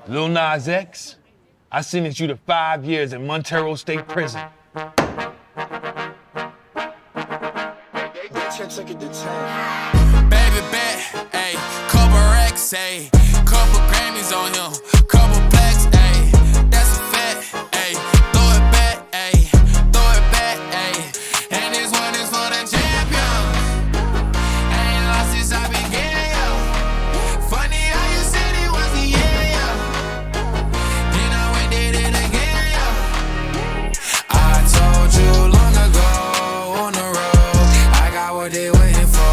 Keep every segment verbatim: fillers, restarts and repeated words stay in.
Lil Nas X, I sentenced you to five years in Montero State Prison. Baby bet, ayy, couple racks, ayy, couple Grammys on him, couple plaques, ayy, that's a fact, ayy, throw it back, ayy, throw it back, ayy, and this one is for the champion. I ain't lost since I began, yo. Funny how you said it was the year, yo. Then I went did it again, yo. I told you long ago on the road, I got what they waiting for.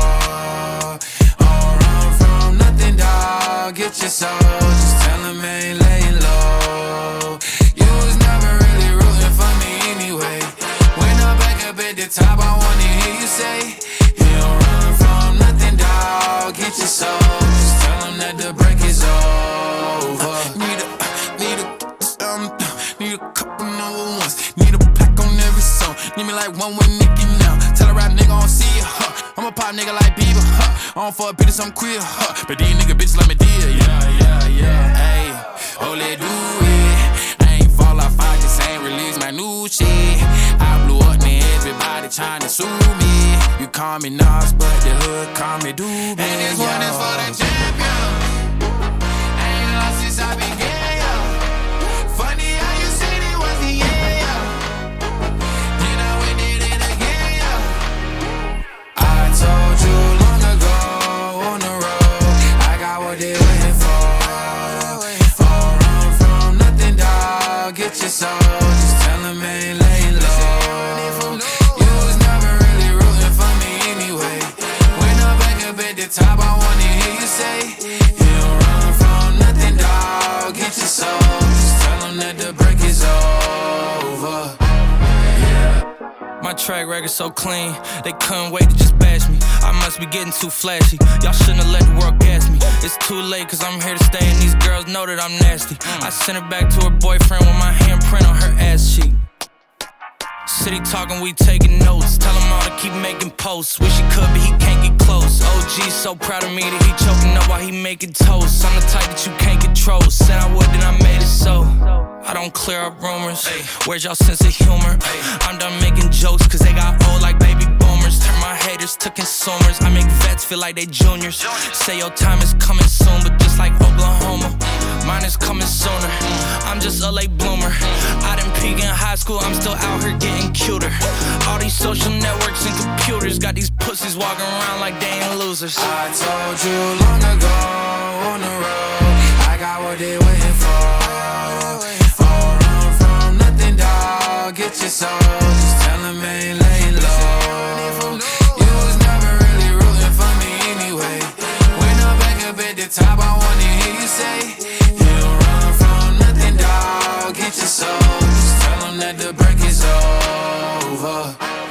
Get your soul, just tell him I ain't laying low. You was never really rooting for me anyway. When I'm back up at the top, I wanna hear you say, you don't run from nothing, dawg. Get your soul, just tell him that the break is over. Need a, need a, um, need a couple number ones. Need a plaque on every song. Need me like one with Nicki now. Tell a rap nigga I don't see it, huh. I'm a pop nigga like Bieber, huh. I don't fuck bitches, I'm queer, huh. But these nigga bitches let me deal, yeah, yeah, yeah. Ayy, oh, let do it. I ain't fall off, I just ain't release my new shit. I blew up, man, everybody tryna sue me. You call me Nas, but the hood call me Doobie. And this one is for the champion. I ain't lost since I began, yo. Funny how you said it was the year, yo. Then I went did it again, yo. I told you long ago on the road, I got what they waiting for. Don't run from nothing, dawg. Get your soul, just tell him I ain't laying low. You was never really rooting for me anyway. When I'm back up at the top, I wanna hear you say, you don't run from nothing, dawg. Get your soul, just tell him that the break is over. My track record so clean, they couldn't wait to just bash me. I must be getting too flashy, y'all shouldn't have let the world gas me. It's too late cause I'm here to stay and these girls know that I'm nasty. I sent her back to her boyfriend with my handprint on her ass cheek. City talking, we taking notes. Tell him all to keep making posts. Wish he could, but he can't get close. O G's so proud of me that he choking up while he making toast. I'm the type that you can't control. Said I would, then I made it so. I don't clear up rumors. Where's y'all sense of humor? I'm done making jokes cause they got old like baby boomers. Turn my haters to consumers. I make vets feel like they juniors. Say your time is coming soon, but just like Oklahoma, mine is coming sooner. I'm just a late bloomer. I didn't peak in high school, I'm still out here getting cuter. All these social networks and computers got these pussies walking around like they ain't losers. I told you long ago on the road, I got what they waiting for. Don't run from nothing, dawg. Get your soul, just tell him I ain't laying low. You was never really rooting for me anyway. When I'm back up at the top, I wanna hear you say, you don't run from nothing, dawg. Get your soul, just tell him that the break is over.